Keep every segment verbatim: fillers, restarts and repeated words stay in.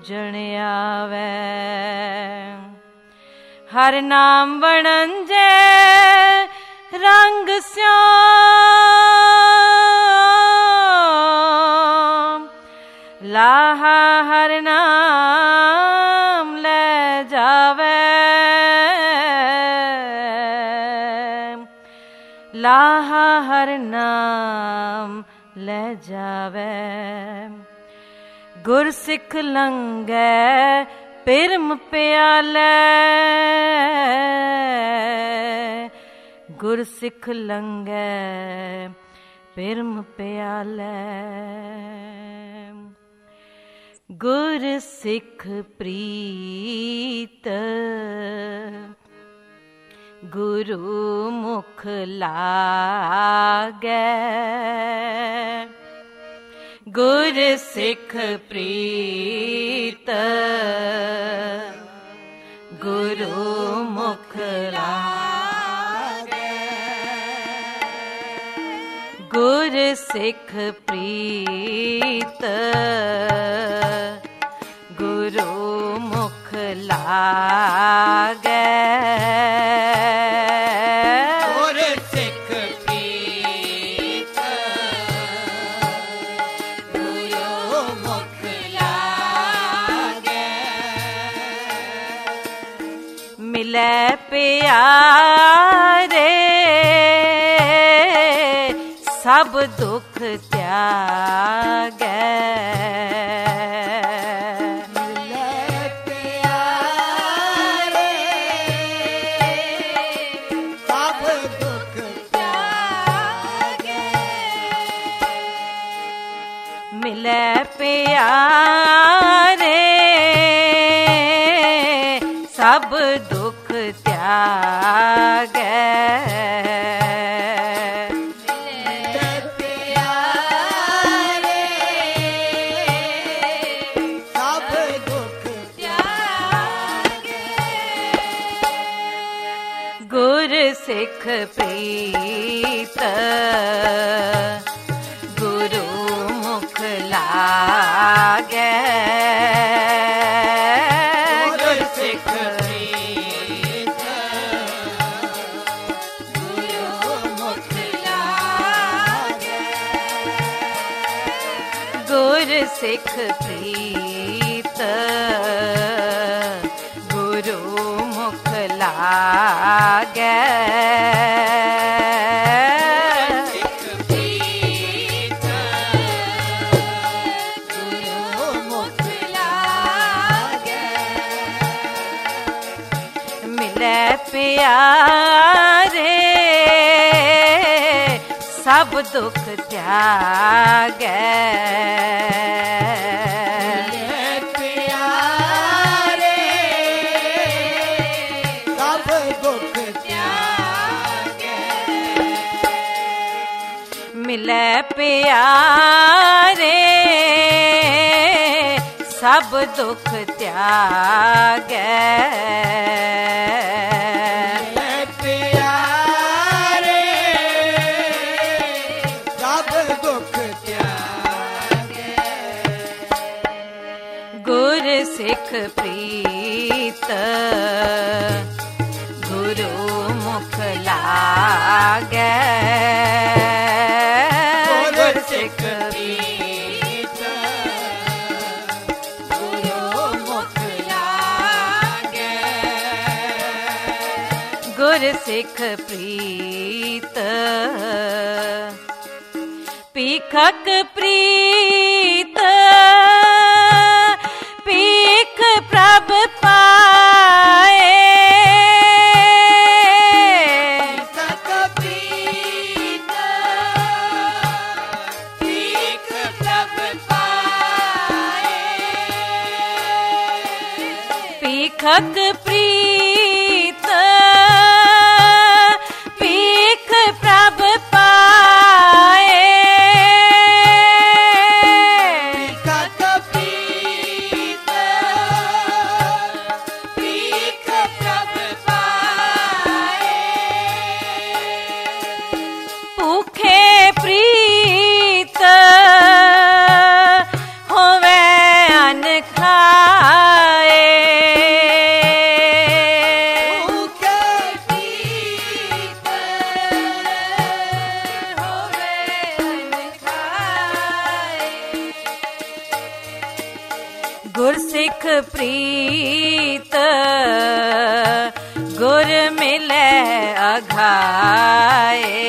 पूजण आवे। हर नाम वणंजे रंग श्याम, लाहा हर नाम ले जावे, लाहा हर नाम ले जावे। गुर सिख लंघै पिरम प्याले, गुर सिख लंघै पिरम प्याले। गुर सिख प्रीत गुरु मुख लागै, गुर सिख प्रीत गुरु मुख लागै, गुर सिख प्रीत गुरु मुख लागै। मिलै प्यारे सब दुख त्यागै, मिलै प्यारे सब दुख त्यागै, मिलै प्यारे सब दुख त्यागै, मिलै प्यारे सब दुख त्यागै। गुर सिख प्रीत गुरु मुख लागै, गुर सिख प्रीत गुरु मुख लागै, सिख प्रीत गुरु मुख लागै, मिलै प्यारे सब दुख त्यागै, मिलै प्यारे सब दुख त्यागै, मिलै प्यारे सब दुख त्यागै, गुर सिख प्रीत गुरु मुख लागै, गुर सिख प्रीत गुरु मुख लागै, गुर सिख प्रीत पीखक प्रीत पीख प्रभ पाए, पीखक प्रीत पीख प्रभ पाए, पीखक प्रीत पीख प्रभ पाए, होवे अनखा गुरसिख प्रीत गुर मिले अघाए।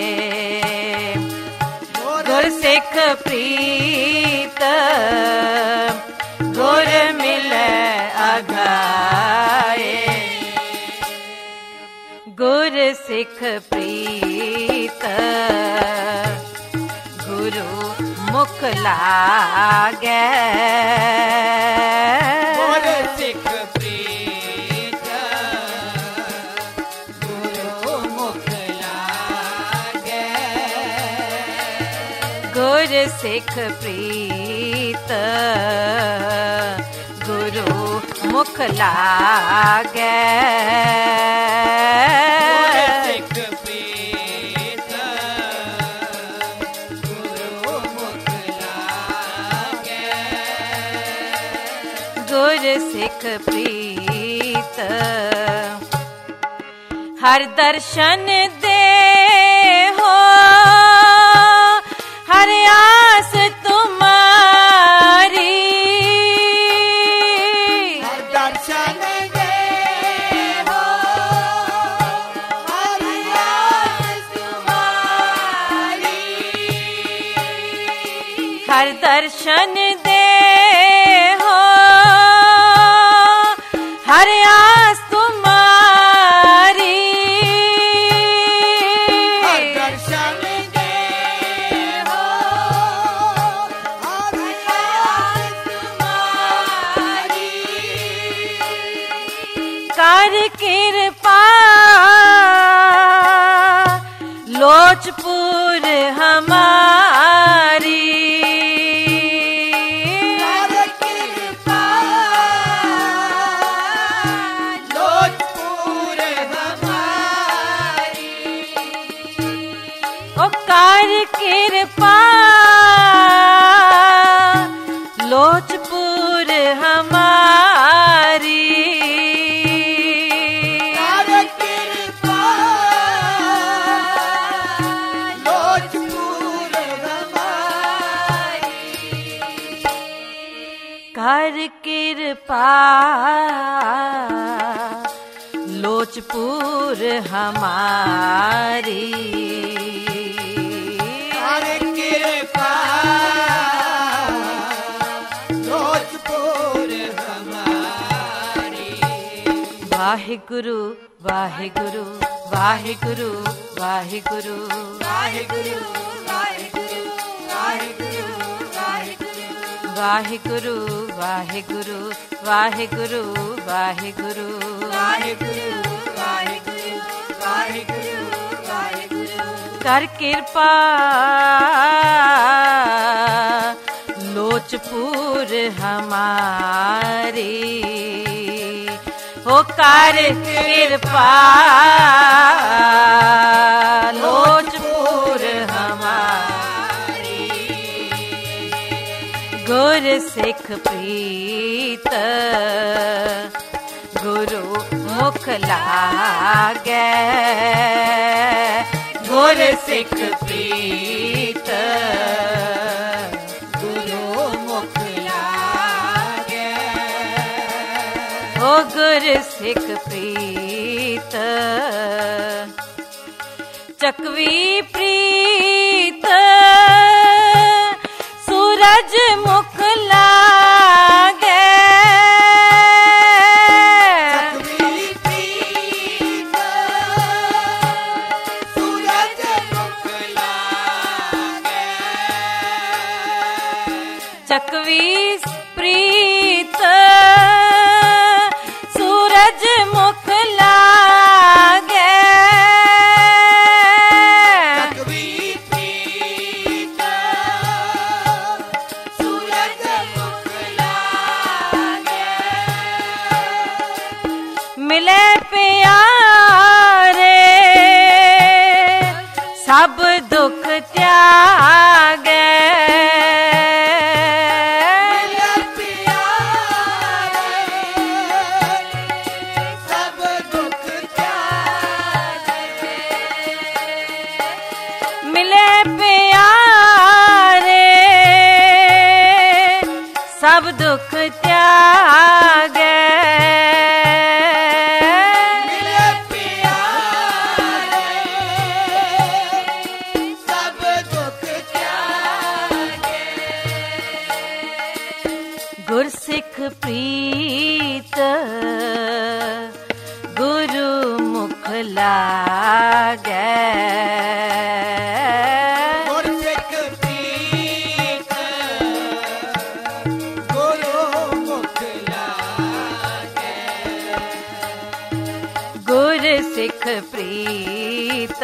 गुरसिख प्रीत गुर मिले अघाए। गुरसिख प्रीत गुरु मुख लागे। गुरसिख प्रीत गुरु मुख लागे। गुरसिख प्रीत गुरु मुख लागे। गुरसिख प्रीत गुरु मुख लागे। गुरसिख प्रीत हर दर्शन दे हो हर आस तुम्हारी। हर दर्शन दे हो हर आस तुम्हारी। हर दर्शन दे हो हर आस तुम्हारी। हर दर्शन दे हो हर आस तुम्हारी। कर कृपा लोचपुर हमारी। कर कृपा लोचपुर हमारी। ओ कर कृपा लोचपुर हमारी। कर कृपा लोचपुर हमारी। कर कृपा लोचपुर हमारी। कर कृपा लोचपुर हमारी। वाहिगुरु वाहिगुरु वाहिगुरु वाहिगुरु वाहिगुरु वाहिगुरु वाहिगुरु वाहिगुरु। वाहिगुरु वाहिगुरु वाहिगुरु वाहिगुरु। वाहिगुरु वाहिगुरु वाहिगुरु वाहिगुरु। कर कृपा लोचपुर हमारी। हो कर कृपा लोचपुर हमारी। गुरसिख प्रीत गुरु मुख लागे। गुरसिख प्रीत गुरु मुख लागे। ओ गुरसिख प्रीत चकवी प्रीत सूरज मुख लागे। चकवी प्रीत सूरज मुख लागे। चकवी प्रीत सूरज मुख लागे। चकवी प्रीत सूरज मुख लागे। मिले प्यारे सब दुख त्यागे। मिले प्यारे सब दुख त्यागे। मिले प्यारे सब दुख त्यागे मिले प्यारे सब दुख त्यागे गुरसिख प्रीत गुरु मुख लागे गुरसिख प्रीत गुरु मुख लागे गुरसिख प्रीत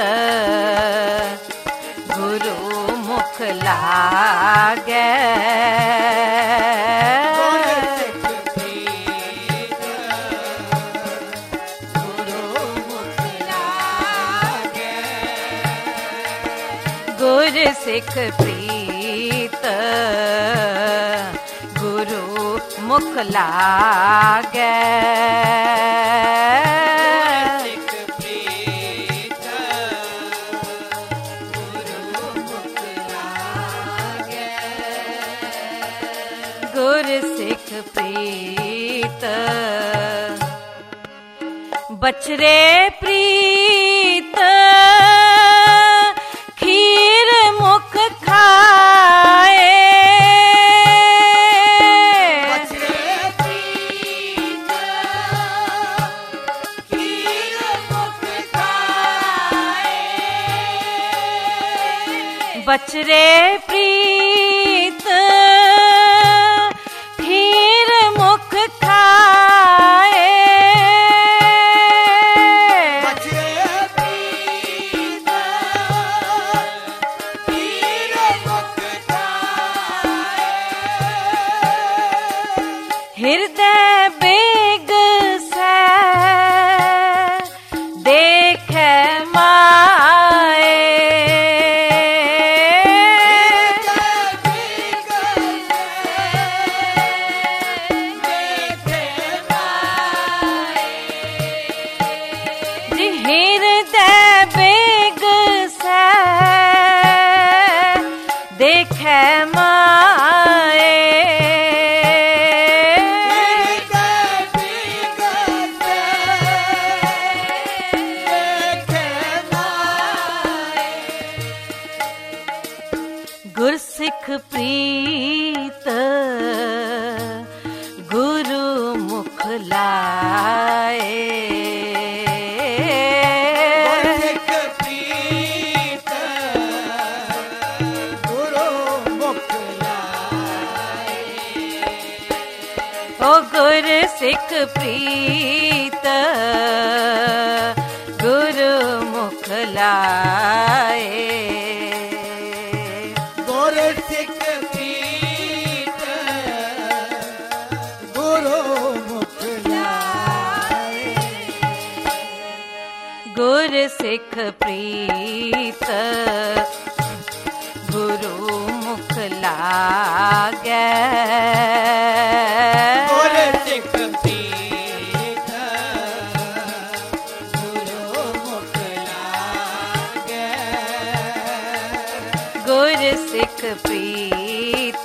गुरु मुख लागे गुरसिख प्रीत गुरु मुख लागे गुरसिख प्रीत बछरे प्रीत खीर मुख खाए बछरे प्रीत खीर मुख खाए बछरे प्रीत खीर मुख खाए बछरे प्रीत खीर मुख खाए हृदय बेग से देखे माए जी हृदय बेग से देखे माए गुरसिख प्रीत गुरु मुख लाए गुरसिख प्रीत गुरु मुख लाए ओ गुरसिख प्रीत गुरु मुख लाए गुरसिख प्रीत गुरु मुख लाए गुरसिख प्रीत गुरु मुख लागे गुरसिख प्रीत गुरु मुख लागे गुरसिख प्रीत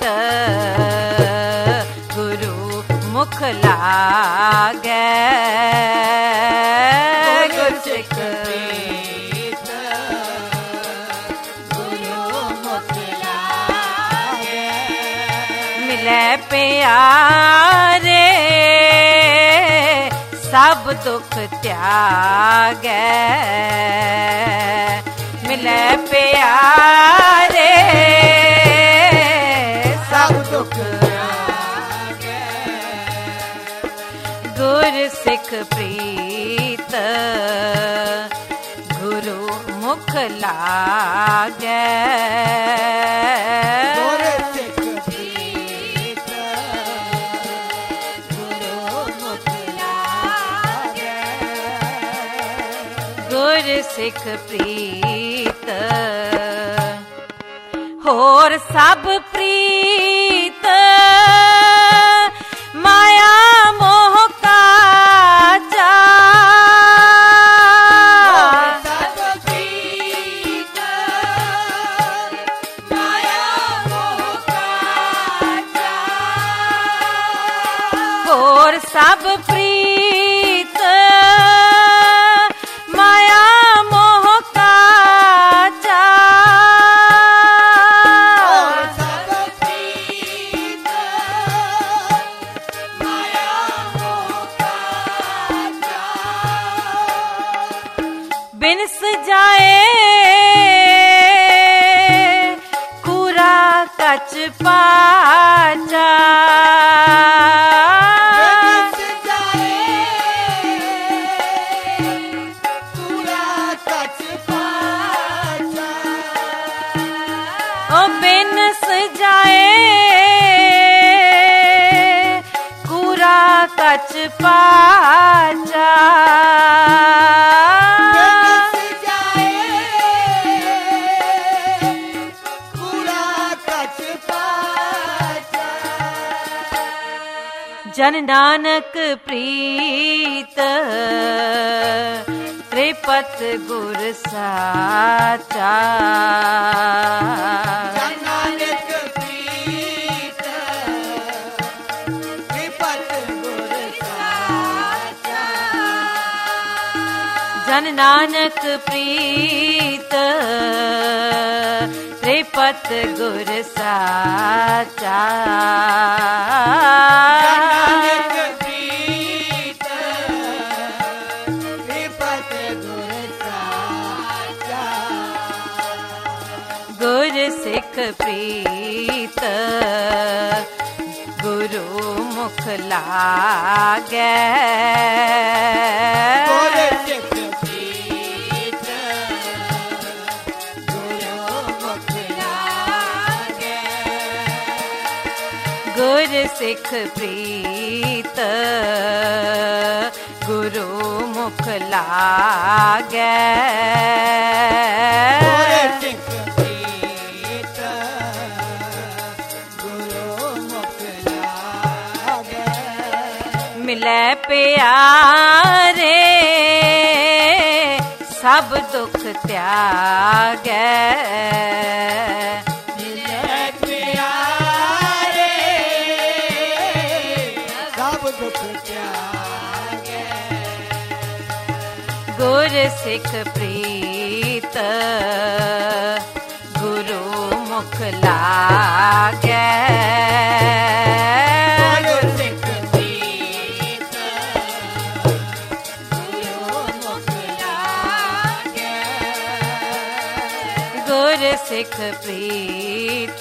गुरु मुख लागे गुरसिख प्रीत गुरु मुख लागे मिले प्यारे सब दुख त्यागे मिले प्यारे सब दुख गुरसिख प्रीत गुरु मुख लागे गुरसिख प्रीत गुरु मुख लागे गुरसिख प्रीत होर सब प्रीत माया मोह काचा सब प्रीत माया मोह काचा और सब प्रीत माया मोह का और सब प्रीत माया मोह का बिनस जाए कूड़ा कच पाचा बिनस जाए कूड़ा कच पाचा ओ बिनस जाए कूड़ा कच पाचा बिनस जाए कूड़ा कच पाचा जन नानक प्रीत त्रिपत गुर साचा नानक प्रीत त्रिपत गुर साचा जन नानक प्रीत त्रिपत गुर साचा नानक प्रीत त्रिपत गुर साचा गुर सिख प्रीत गुरु मुख लागै गुर सिख प्रीत गुरु मुख लागै गुर सिख प्रीत गुरु मुख लागै गुर सिख प्रीत गुरु मुख लागै मिलै प्यारे सब दुख त्यागै मिलै प्यारे सब दुख त्यागै गुर सिख प्रीत गुरु मुख लागै गुर सिख प्रीत गुरु मुख लागै गुर सिख प्रीत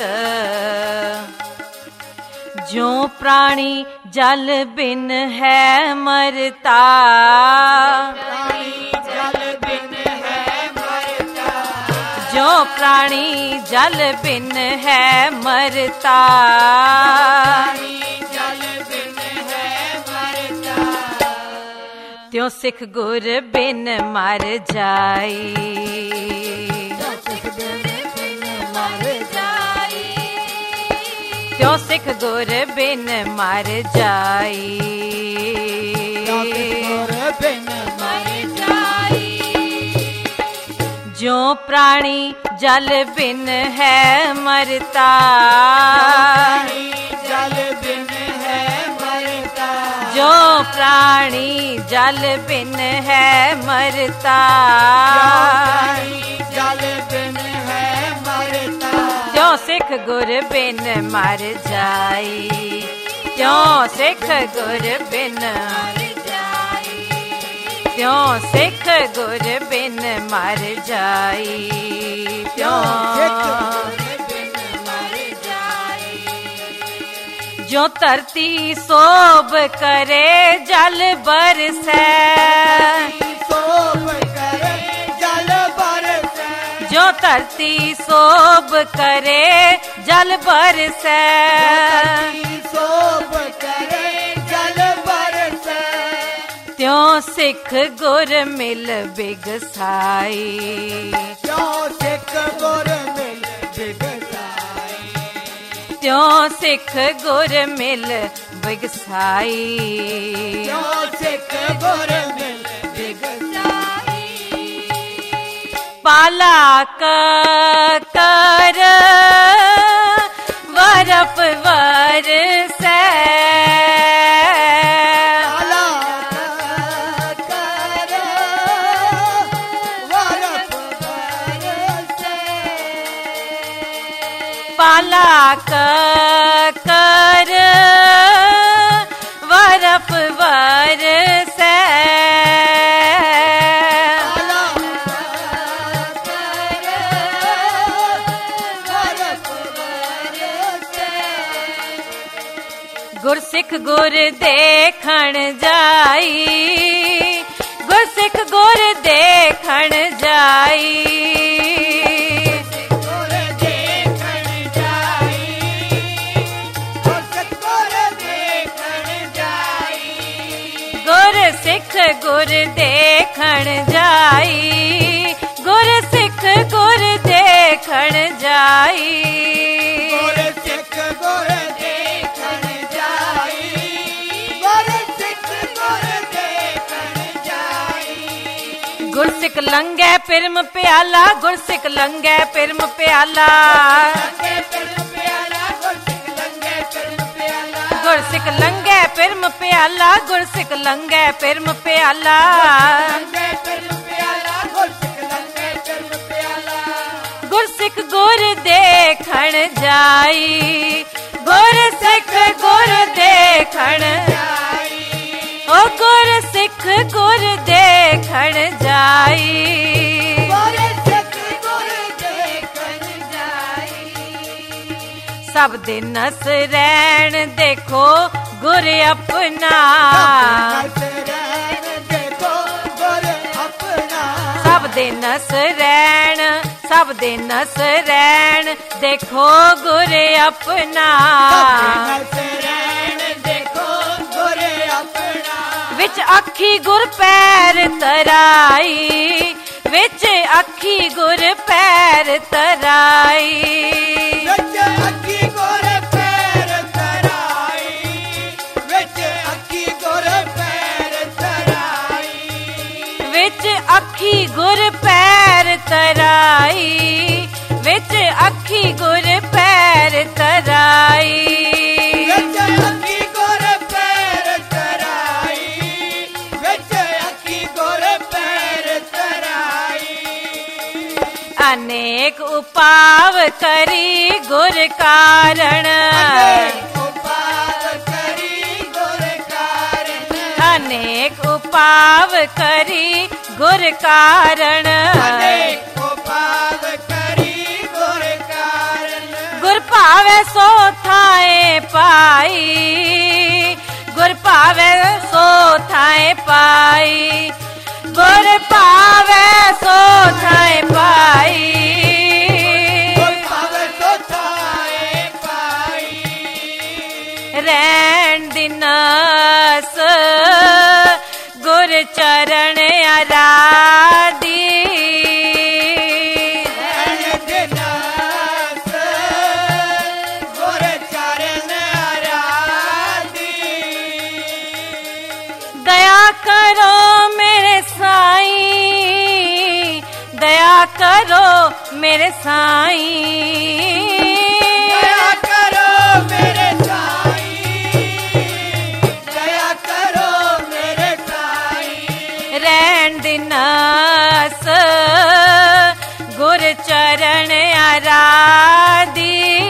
जो प्राणी जल बिन है मरता प्राणी जल बिन है मरता जो प्राणी जल बिन है मरता प्राणी जल बिन है मरता त्यों सिख गुर बिन मर जाई सिख गुर बिन मर जाई त्यों सिख गुर बिन मर जाई गुर बिन मर जाई जो प्राणी जल बिन है मरता प्राणी जल बिन है मरता जो प्राणी जल बिन है मरता प्राणी जल बिन है मरता त्यों सिख गुर बिन मर जाई त्यों सिख गुर बिन त्यों सिख गुर बिन मर जाई त्यों जो धरती सोब करे जल बरसै सोब करे जल बरसै जो धरती सोब करे जल बरसै सोब करे जल बरसै त्यों सिख गुर मिल बिगसाई क्यों सिख गुर मिल बिगसाई त्यों सिख गुर मिल बिगसाई क्यों सिख गुर मिल बिगसाई पाला कर वरप वरसै प्याला कर वरप वरसै गुरसिख गुर देखण जाई गुरसिख गुर देखण जाई गुर देखण जाई गुरसिख गुर देखण जाई गुरसिख गुर देखण जाई गुरसिख गुर देखण जाई गुरसिख गुर देखण जाई गुरसिख गुर देखण जाई गुरसिख लंघै पिरम प्याला गुरसिख लंघै पिरम प्याला लंघे पिरम प्याला गुरसिख लंघे पिरम प्याला गुरसिख लंघै पिरम प्याला गुरसिख लंघै पिरम प्याला लंघे पिरम प्याला गुरसिख लंघे पिरम प्याला गुरसिख गुर देखण जाई गुरसिख गुर देखण जाई ओ गुरसिख गुर देखण जाई गुरसिख गुर देखण जाई सब दिन नस रैण देखो गुर अपना नसरैन देखो गुर अपना सब दिन नस रैण सब दिन नस रैण देखो गुर अपना नसरैन देखो गुर अपना विच अखी गुर पैर तराई विच अखी गुर पैर तराई विच अखी गुर पैर तराई विच अखी गुर पैर तराई विच अखी गुर पैर तराई विच अखी गुर पैर तराई विच अखी गुर पैर तराई विच अखी गुर पैर तराई अनेक उपाव करी गुर कारण उपाव करी गुर कारण अनेक उपाव करी गुर कारण अनेक उपाव करी गुर कारण गुर पावे सो थाए पाई गुर पावे सो थाए पाई गुर पावे सो थाए पाई गुर पावे सो थाए पाई रैन दिनस गुर चरण आराधी रैन दिनस गुर चरण आराधी दया करो मेरे साईं दया करो मेरे साईं दया करो मेरे साईं दया करो मेरे साईं रैन दिनस गुर चरण आराधी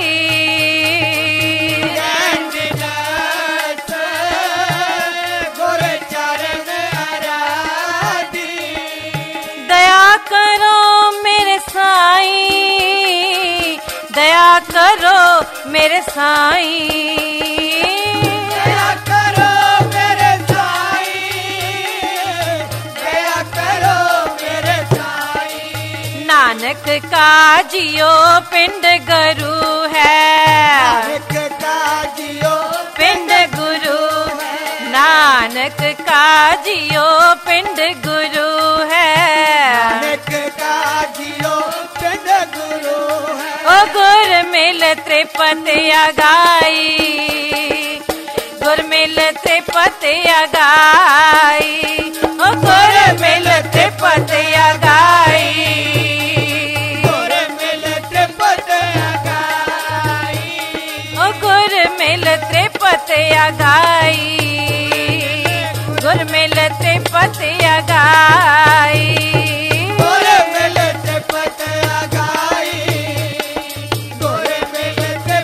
रैन दिनस गुर चरण आराधी दया करो मेरे साईं दया करो मेरे साईं दया करो मेरे साईं दया करो मेरे साईं नानक का जियो पिंड गुरु है नानक का जियो पिंड गुरु नानक का जियो पिंड गुरु है नानक का जियो पिंड गुरु है ओ गुर मिल त्रिपत अगाई गुर मिल त्रिपत अगाई ओ गुर मिल त्रिपत अगाई गुर मिल त्रिपत अगाई ओ गुर मिल त्रिपत अगाई गुर मिल त्रिपत अगाई गुर मिल त्रिपत अगाई गुर मिल त्रिपत